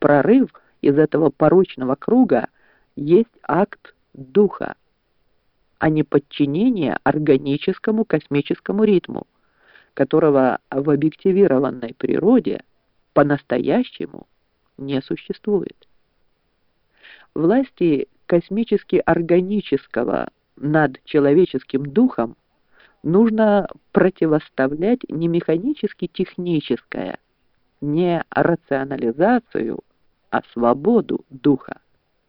прорыв из этого порочного круга есть акт духа, а не подчинение органическому космическому ритму, которого в объективированной природе по-настоящему не существует. Власти космически-органического над человеческим духом нужно противоставлять не механически-техническое, не рационализацию, а свободу духа.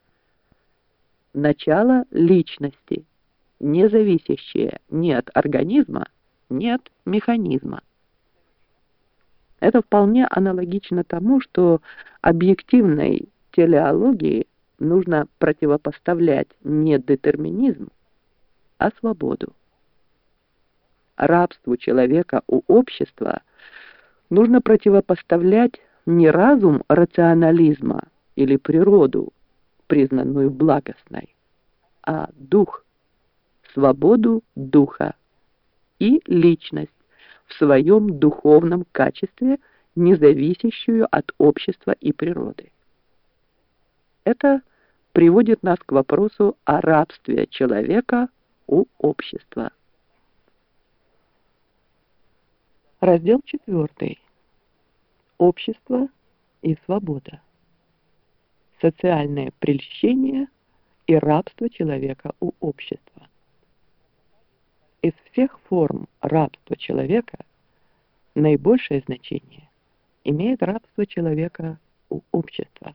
Начало личности, не зависящее ни от организма, ни от механизма. Это вполне аналогично тому, что объективной телеологии нужно противопоставлять не детерминизм, а свободу. Рабству человека у общества нужно противопоставлять не разум рационализма или природу, признанную благостной, а дух, свободу духа и личность в своем духовном качестве, не зависящую от общества и природы. Это приводит нас к вопросу о рабстве человека у общества. Раздел 4. Общество и свобода. Социальное прельщение и рабство человека у общества. Из всех форм рабства человека наибольшее значение имеет рабство человека у общества.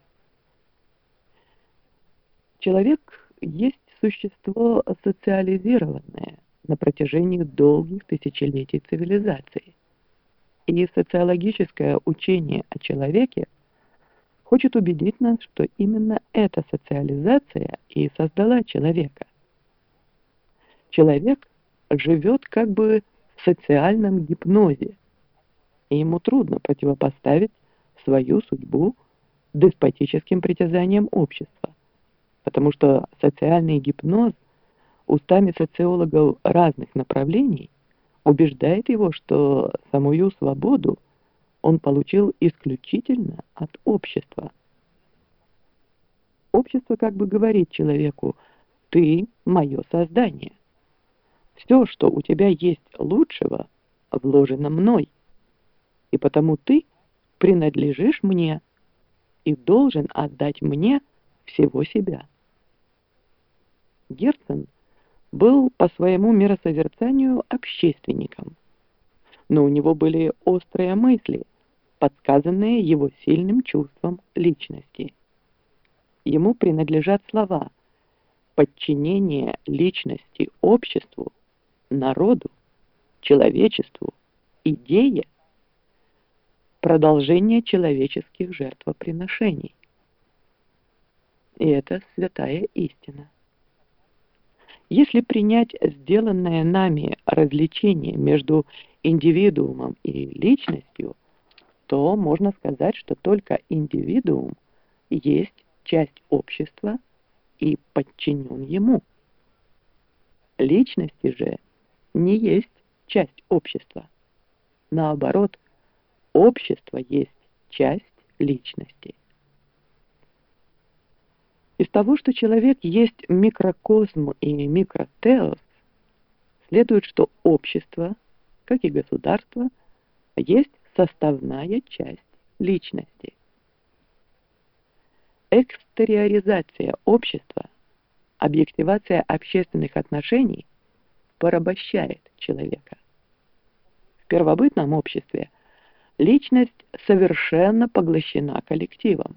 Человек есть существо социализированное на протяжении долгих тысячелетий цивилизации. И социологическое учение о человеке хочет убедить нас, что именно эта социализация и создала человека. Человек живет как бы в социальном гипнозе, и ему трудно противопоставить свою судьбу деспотическим притязаниям общества, потому что социальный гипноз устами социологов разных направлений убеждает его, что самую свободу он получил исключительно от общества. Общество как бы говорит человеку: «Ты мое создание. Все, что у тебя есть лучшего, вложено мной, и потому ты принадлежишь мне и должен отдать мне всего себя». Герцен был по своему миросозерцанию общественником, но у него были острые мысли, подсказанные его сильным чувством личности. Ему принадлежат слова: подчинение личности обществу, народу, человечеству, идее, продолжение человеческих жертвоприношений. И это святая истина. Если принять сделанное нами различение между индивидуумом и личностью, то можно сказать, что только индивидуум есть часть общества и подчинен ему. Личности же не есть часть общества. Наоборот, общество есть часть личности. Из того, что человек есть микрокосм и микротеос, следует, что общество, как и государство, есть составная часть личности. Экстериоризация общества, объективация общественных отношений порабощает человека. В первобытном обществе личность совершенно поглощена коллективом.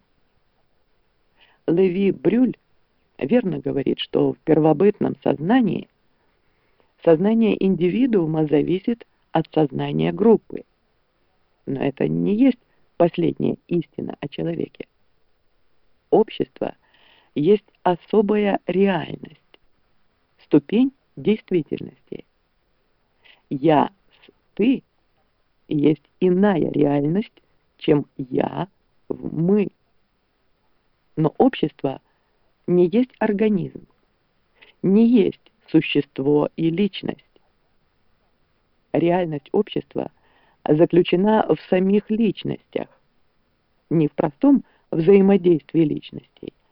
Леви Брюль верно говорит, что в первобытном сознании сознание индивидуума зависит от сознания группы. Но это не есть последняя истина о человеке. Общество есть особая реальность, ступень действительности. Я с ты есть иная реальность, чем я в мы. Но общество не есть организм, не есть существо и личность. Реальность общества заключена в самих личностях, не в простом взаимодействия личностей.